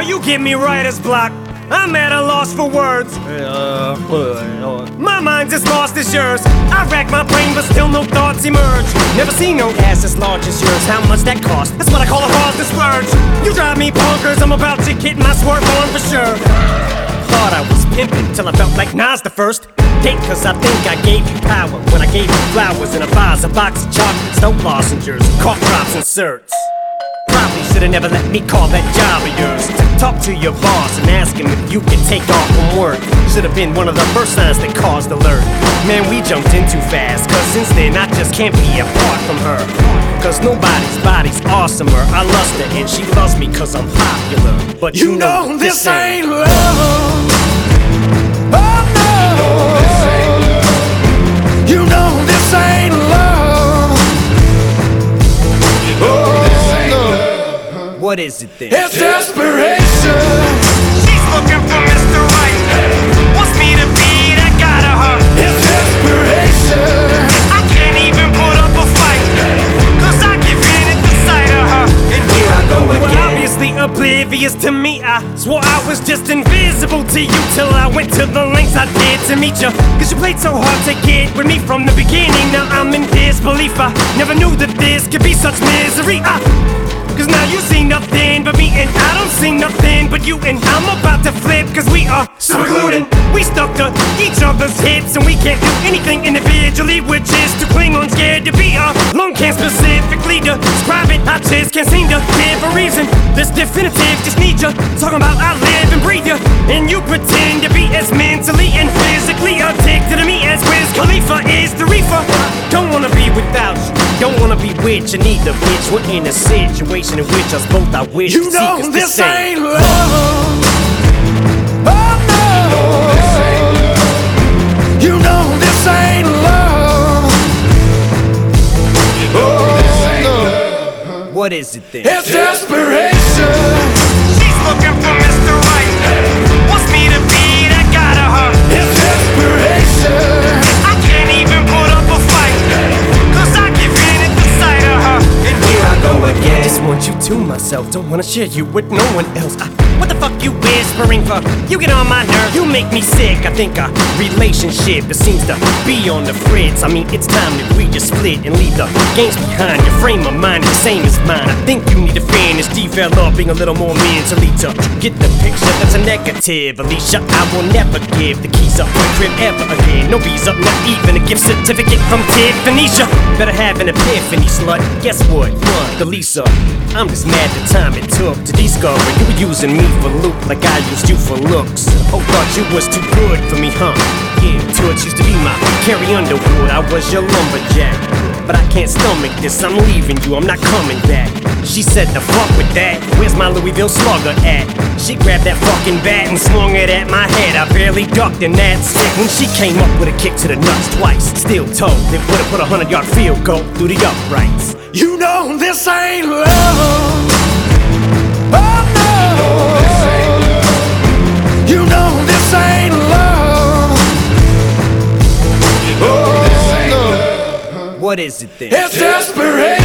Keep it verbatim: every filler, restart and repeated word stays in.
you get me writer's block. I'm at a loss for words. My mind's as lost as yours. I rack my brain, but still no thoughts emerge. Never seen no ass as large as yours. How much that cost? That's what I call a heartless splurge. You drive me bonkers, I'm about to get my swerve on for sure. Thought I was pimping till I felt like Nas the first date, cause I think I gave you power when I gave you flowers in a vase, a box of chocolates, no lozenges, cough drops and certs. Probably should've never let me call that job of yours. Talk to your boss and ask him if you can take off from work. Should've been one of the first signs that caused alert. Man, we jumped in too fast, cause since then I just can't be apart from her. Cause nobody's body's awesomer. I lust her and she loves me cause I'm popular. But you, you know, know this ain't ain't love. Oh no. You know this ain't love. Oh no. What is it then? It's desperation. She's looking for Mister Right. Wants me to be that guy to her. It's desperation. I can't even put up a fight, cause I give in at the sight of her. And here I go again. Well, obviously oblivious to me, I swore I was just invisible to you till I went to the lengths I did to meet you. Cause you played so hard to get with me from the beginning. Now I'm in disbelief. I never knew that this could be such misery. I Cause now you see nothing but me, and I don't see nothing but you. And I'm about to flip, cause we are super glued in. We stuck to each other's hips, and we can't do anything individually, which is to cling on, scared to be alone. Can't specifically describe it, I just can't seem to give a reason. This definitive, just need you talking about I live and breathe you. And you pretend to be as mentally and physically addicted to me as Wiz Khalifa is the reefer. Don't wanna be without you, don't wanna be with you neither, bitch. We're in a situation in which us both I wish You to know seek us this the same. ain't love. Oh no. You know this ain't love. Oh no. What is it then? It's desperation. She's looking for Mister Right. Wants me to be that guy to her. It's desperation. I can't even put up a fight, cause I give in at the sight of her. And here I go again. Just want you to myself, don't wanna share you with no one else. I, what the fuck you whispering for? You get on my nerve, you make me sick. I think a relationship that seems to be on the fritz. I mean, it's time that we just split and leave the games behind. Your frame of mind is the same as mine. I think you need to finish developing a little more mentally to get the picture that's a negative. Alicia, I will never give the keys up my crib ever again. No visa, not even a gift certificate from Tiffany's. Better have an epiphany, slut. Guess what? One, the Lisa. I'm just mad the time it took to discover you were using me for loot like I used you for looks. Oh, thought you was too good for me, huh? Yeah, Toots used to be my Carrie Underwood. I was your lumberjack, but I can't stomach this. I'm leaving you, I'm not coming back. She said the fuck with that. Where's my Louisville slugger at? She grabbed that fucking bat and swung it at my head. I barely ducked in that sick when she came up with a kick to the nuts twice. Still told it would've put a hundred yard field goal through the uprights. You know this ain't love. Oh no. You know this ain't love. Oh no. What is it then? It's desperation.